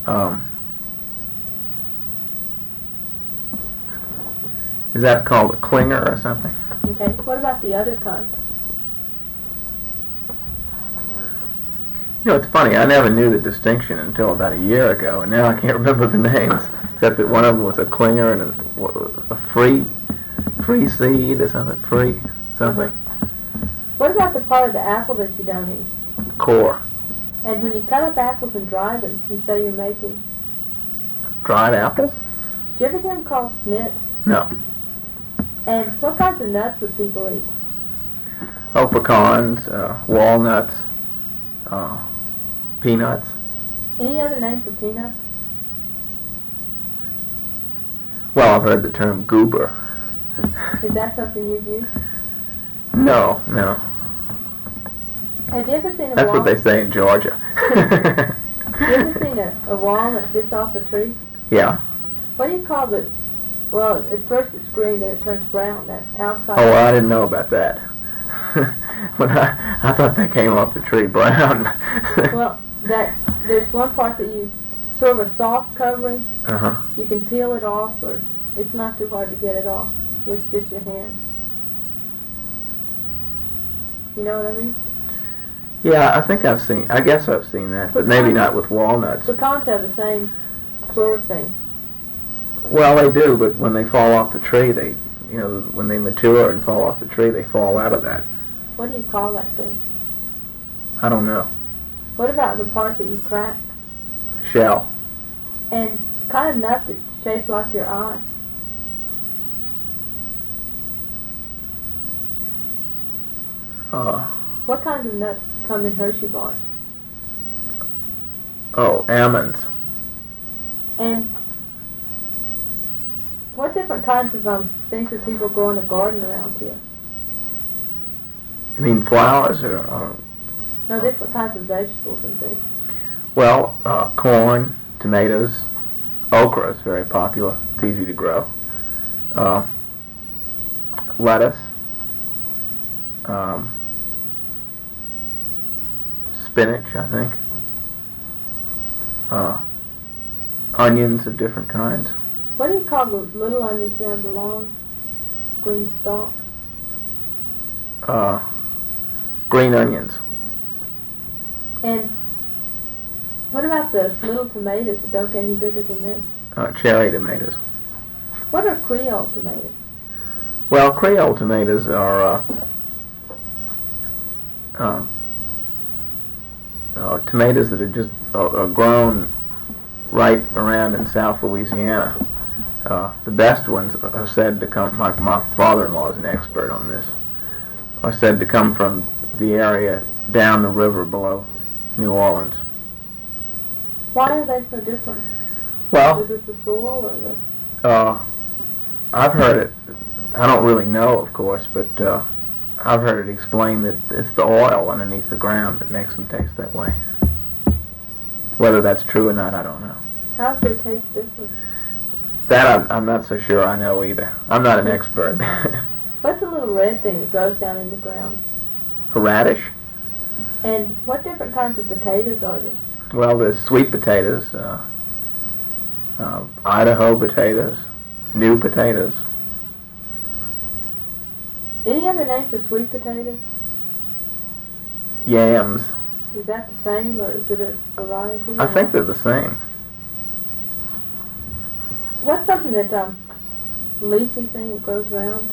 Um, is that called a clinger or something? Okay. What about the other kind? You know, it's funny. I never knew the distinction until about a year ago, and now I can't remember the names, except that one of them was a clinger and a free seed or something. Free something. What about the part of the apple that you don't eat? Core. And when you cut up apples and dry them, you say you're making... Dried apples? Did you ever hear them called snits? No. And what kinds of nuts would people eat? Oh, pecans, walnuts, peanuts. Any other names for peanuts? Well, I've heard the term goober. Is that something you've used? No. Have you ever seen a That's walnut? what they say in Georgia. Have you ever seen a walnut just off a tree? Yeah. What do you call the... Well, at first it's green, then it turns brown, that outside... Oh, well, I didn't know about that. When I thought they came off the tree brown. Well, there's one part that you... Sort of a soft covering. Uh-huh. You can peel it off, or it's not too hard to get it off with just your hand. You know what I mean? Yeah, I guess I've seen that, but maybe not with walnuts. Pecans have the same sort of thing. Well, they do, but when they fall off the tree, when they mature and fall off the tree, they fall out of that. What do you call that thing? I don't know. What about the part that you crack? Shell. And kind of nut that's shaped like your eye. What kinds of nuts come in Hershey bars? Oh, almonds. And what different kinds of things do people grow in the garden around here? You mean flowers or? No, different kinds of vegetables and things. Well, corn, tomatoes, okra is very popular. It's easy to grow. Lettuce, spinach, I think. Onions of different kinds. What do you call the little onions that have the long green stalk? Green onions. And what about the little tomatoes that don't get any bigger than this? Cherry tomatoes. What are Creole tomatoes? Well, Creole tomatoes are tomatoes that are just grown right around in South Louisiana. The best ones are said to come, my father-in-law is an expert on this, are said to come from the area down the river below New Orleans. Why are they so different? Well, is it the soil or the... I've heard it, I don't really know, of course, but I've heard it explained that it's the oil underneath the ground that makes them taste that way. Whether that's true or not, I don't know. How does their taste different? That I'm not so sure I know either. I'm not an expert. What's the little red thing that grows down in the ground? A radish? And what different kinds of potatoes are there? Well, there's sweet potatoes, Idaho potatoes, new potatoes. Any other name for sweet potatoes? Yams. Is that the same, or is it a variety? I think they're the same. What's something that leafy thing that grows around?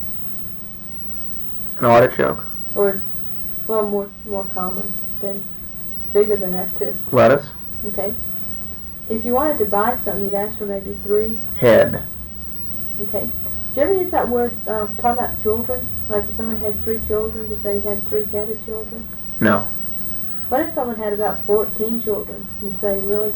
An artichoke. Or, well, more common, than bigger than that too. Lettuce. Okay. If you wanted to buy something, you'd ask for maybe 3. Head. Okay. Do you ever use that word talking about children? Like if someone had 3 children, to say you had 3 headed children? No. What if someone had about 14 children? You'd say, really?